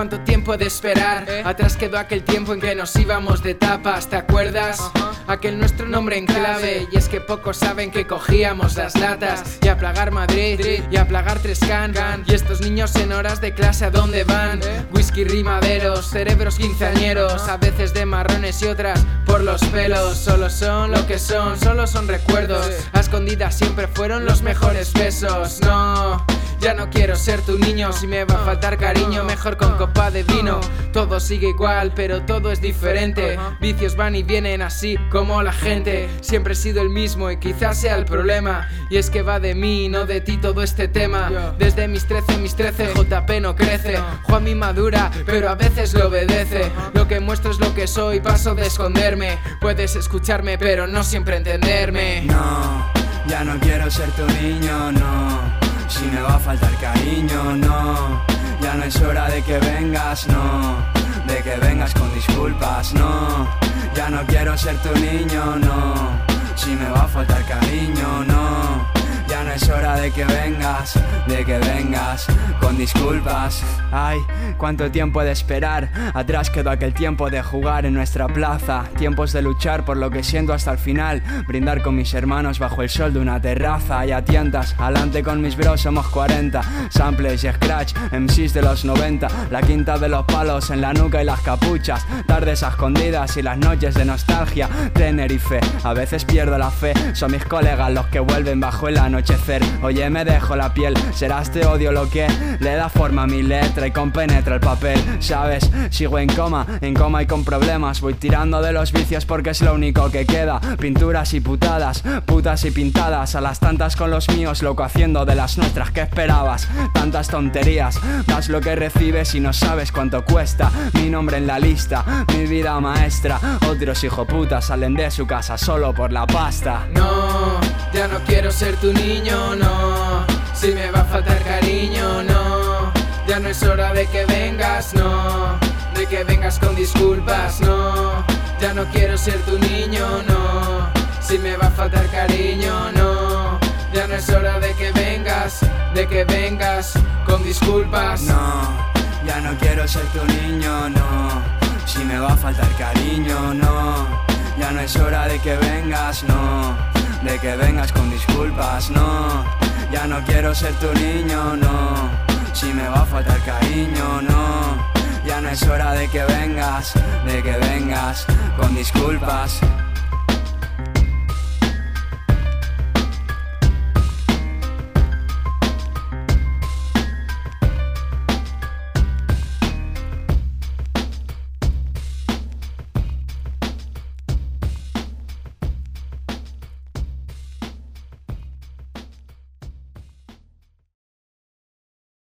¿cuánto tiempo he de esperar? Atrás quedó aquel tiempo en que nos íbamos de tapas, ¿te acuerdas? Aquel nuestro nombre en clave. Y es que pocos saben que cogíamos las latas y a plagar Madrid y a plagar Trescan. Y estos niños en horas de clase ¿a dónde van? Whisky rimaderos, cerebros quinceañeros, a veces de marrones y otras por los pelos. Solo son lo que son, solo son recuerdos. A escondidas siempre fueron los mejores besos. No, ya no quiero ser tu niño. Si me va a faltar cariño, mejor con copa de vino. Todo sigue igual, pero todo es diferente. Vicios van y vienen así como la gente. Siempre he sido el mismo y quizás sea el problema. Y es que va de mí, no de ti todo este tema. Desde mis 13, JP no crece. Juanmi madura, pero a veces le obedece. Lo que muestro es lo que soy, paso de esconderme. Puedes escucharme, pero no siempre entenderme. No, ya no quiero ser tu niño, no. Si me va a faltar cariño, no. Ya no es hora de que vengas, no. De que vengas con disculpas, no. Ya no quiero ser tu niño, no. Si me va a faltar cariño, no. Ya no es hora de que vengas con disculpas. Ay, cuánto tiempo he de esperar. Atrás quedó aquel tiempo de jugar en nuestra plaza. Tiempos de luchar por lo que siento hasta el final. Brindar con mis hermanos bajo el sol de una terraza. Y a tientas, adelante con mis bros, somos 40. Samples y scratch, MCs de los 90. La quinta de los palos en la nuca y las capuchas. Tardes a escondidas y las noches de nostalgia. Tenerife, a veces pierdo la fe. Son mis colegas los que vuelven bajo el anochecer. Oye, me dejo la piel, será este odio lo que le da forma a mi letra y compenetra el papel. ¿Sabes? Sigo en coma y con problemas. Voy tirando de los vicios porque es lo único que queda. Pinturas y putadas, putas y pintadas. A las tantas con los míos, loco, haciendo de las nuestras. ¿Qué esperabas? Tantas tonterías. Das lo que recibes y no sabes cuánto cuesta. Mi nombre en la lista, mi vida maestra. Otros hijoputas salen de su casa solo por la pasta. No, ya no quiero ser tu niño, no. Si me va a faltar cariño, no. Ya no es hora de que vengas, no. De que vengas con disculpas, no. Ya no quiero ser tu niño, no. Si me va a faltar cariño, no. Ya no es hora de que vengas con disculpas. No, ya no quiero ser tu niño, no. Si me va a faltar cariño, no. Ya no es hora de que vengas, no. De que vengas con disculpas, no. Ya no quiero ser tu niño, no. Si me va a faltar cariño, no. Ya no es hora de que vengas con disculpas.